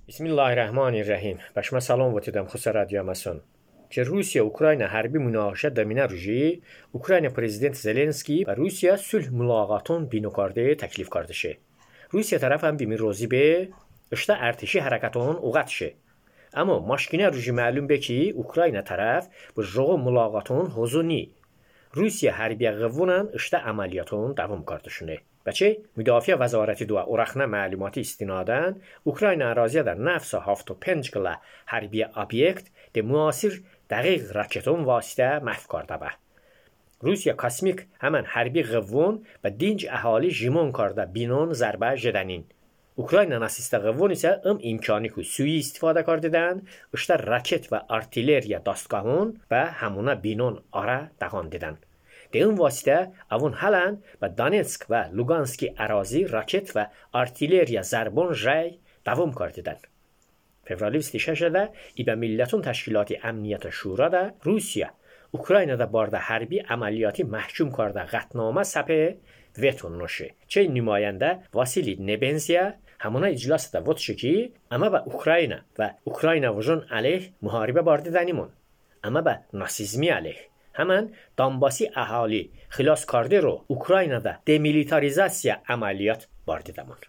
Bismillahirrahmanirrahim. Başıma salam və tidəm xusa radyomason. Ki Rusiya-Ukrayna hərbi münaqişə dəminə rüji, Ukrayna prezident Zelenski və Rusiya sülh mülaqatın binokardı təklif kardışı. Rusiya tərəfən bimi rozi be, işdə ərtişi hərəkatın uğatşı. Amma maşkinə rüji məlum be ki, Ukrayna tərəf bu joğu mülaqatın hozuni. Rusiya hərbiyə qıvvunan işdə əməliyyatın davam kardışını. Bəçi, Müdafiə Vəzarəti və Oraxna məlumatı istinadən Ukrayna əraziyə nefsa 75 qıla hərbi obyekt də müasir dəqiq raketon vasitə məhv karda bə. Rusiya kosmik həmən hərbi qıvvun və dinc əhali jimon karda binon zərbə jedənin. Ukrayna nasistə qıvvun isə imkanı ki suyu istifadə kardıdan, işdə raket və artilleriya dastqahın və həmuna binon ara dağan dedən. Deyim vasitə avun hələn və Donetsk və Luganski ərazi raket və artilleriya zərbon jay davam kardıdan. Fevrali 26-də İbə Millətin Təşkilatı Əmniyyət Şura da Rusiya Ukraynada barda hərbi əməliyyatı məhkum karda qətnamə səpə veton noşu. Çey nümayəndə Vasili Nebenziya həmuna iclasda vot ki, amma bə Ukrayna və Ukrayna vücun əleyh müharibə bardı dənimon. Amma bə nasizmi əleyh. Həmən Donbasi əhali xilas kardı ro Ukraynada demilitarizasiya əməliyyat bardı dəman.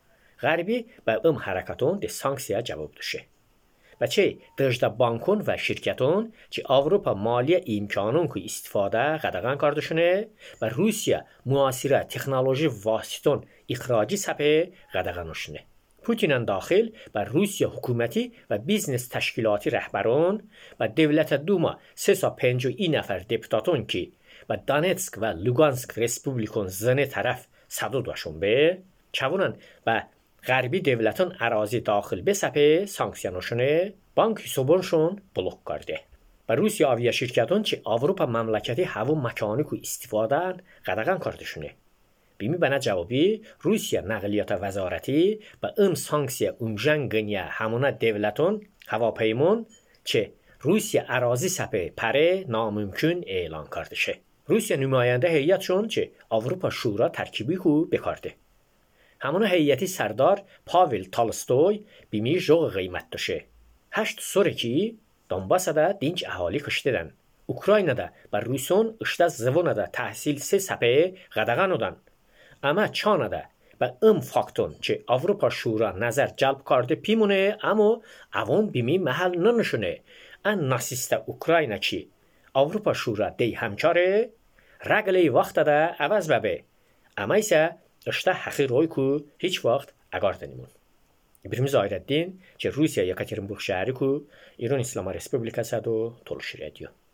Qərbi və hərəkatın de sanksiya cavab düşü. Və çey, dışda bankon və şirkətin ki Avropa maliyyə imkanın ki istifadə qadağan kardışını və Rusiya müasirə texnoloji vasitın ixracı səpə qadağanışını. Putinən daxil və Rusiya hökuməti və biznes təşkilatı rəhbərin və Dövlətə Duma 350 nəfər deputatın ki və Donetsk və Lugansk Respublikın zəni tərəf sadudlaşın be, çavunan və Qərbi dövlətin ərazi daxil bəsəpə sanksiyanışını bank hesabınşun blok kardı. Və Rusiya avia şirkətin ki Avropa məmləkəti havun məkanı ki istifadən qadağan kardışını. Bimi bana cavabı Rusiya Nəqliyyat Vəzarəti və sanksiya qınya həmuna dövlətin havapeymon ki Rusiya ərazi səpə pəre namümkün elan kardışı. Rusiya nümayəndə heyətçun ki Avropa Şura tərkibi ku bekardı. Həmuna heyəti sərdar Pavel Tolstoy bimi joğ qiymət dışı. 8 sonraki Donbasada dinc əhali qışdıdan. Ukraynada və Rusun işdə zıvınada təhsilsi səpə qadağan odan. Amma Çanada və faktun ki Avropa Şura nəzər cəlb kardı pimune, amma avon bimi məhəl nınışını ən nasistə Ukrayna ki Avropa Şura dey həmkarı, rəqli vaxtda da əvəz bəbə. Amma isə işdə həqir oy ku heç vaxt əqardınımın. İbrimiz Ayrəddin ki Rusiya Yekaterinburg şəhəri ku İran İslam Respublikası da toluşur ediyor.